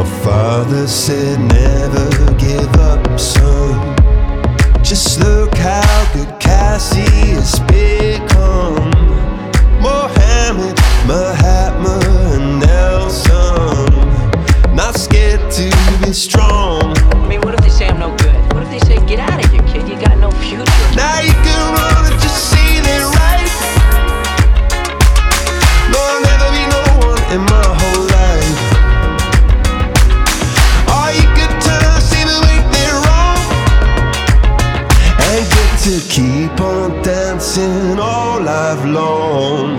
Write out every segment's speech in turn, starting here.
My father said never give up, son. Just look how good Cassie has become. Mohammed, Mahatma, and Nelson. Not scared to be strong. I mean, what if they say I'm no good? What if they say, get out of here, kid, you got no future? Now you can run and just see it right. No, I'll never be no one in my whole life. Or you could turn, see the way they're wrong, and get to keep on dancing all life long.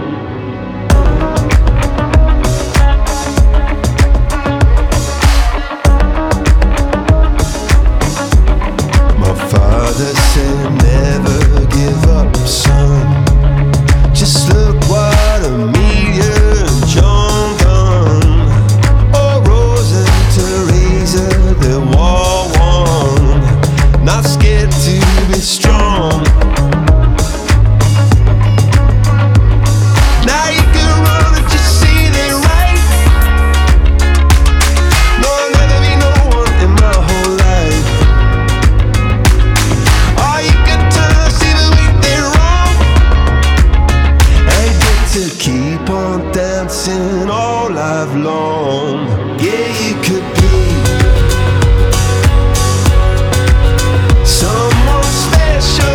Father said never give up, son. Just look what Amelia and John done. Oh, Rose and Teresa, they war won. Not scared to be strong. Now you can run and just see it right. No, I'll never be no one in my whole life. To keep on dancing all life long. Yeah, you could be someone special.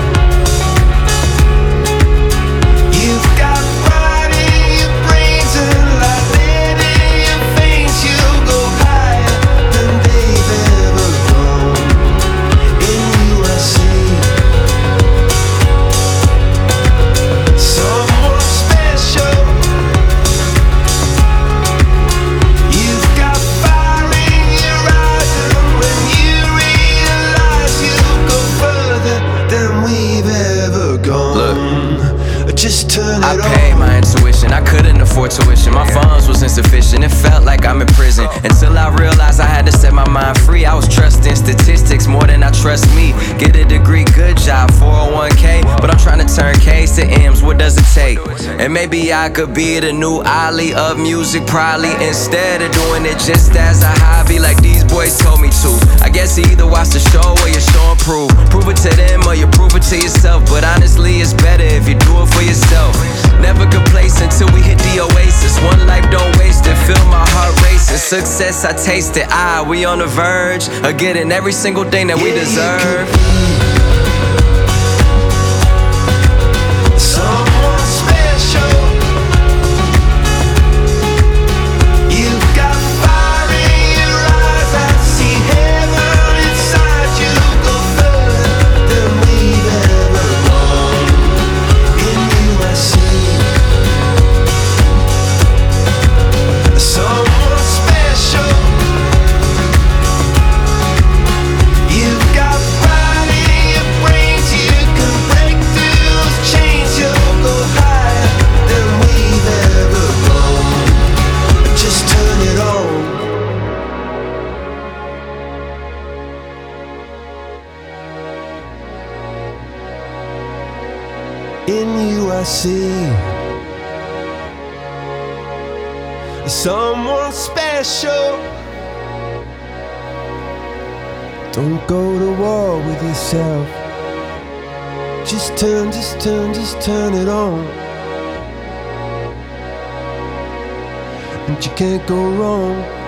You've got pride in your brains and like lead in your veins. You'll go higher than they've ever gone. In you I see someone special. You've got fire in your eyes, and when you realize you'll go further than we've ever gone. Look, just turn it on. I paid my intuition, I couldn't afford tuition. My funds was insufficient, it felt like I'm in prison. Until I realized I had to set my mind free. I was trusting statistics more than I trust me. Get a degree, good job, 401k. But I'm trying to turn K's to M's, what does it take? And maybe I could be the new Ali of music, probably. Instead of doing it just as a hobby like these boys told me to. I guess you either watch the show or you show and prove. Prove it to them or you prove it to yourself. But honestly, it's better if you do it for yourself. Never complacent till we hit the oasis. One life, don't waste it, feel my heart racing. Success, I taste it, we on the verge of getting every single thing that we deserve. Someone special. You've got fire in your eyes, I see heaven inside you. Go further than we've ever gone. In you I see someone special. You've got pride in your brains, you can break through those chains. You'll go higher than we've ever gone. Just turn it on. In you I see someone special. Don't go to war with yourself. Just turn it on. And you can't go wrong.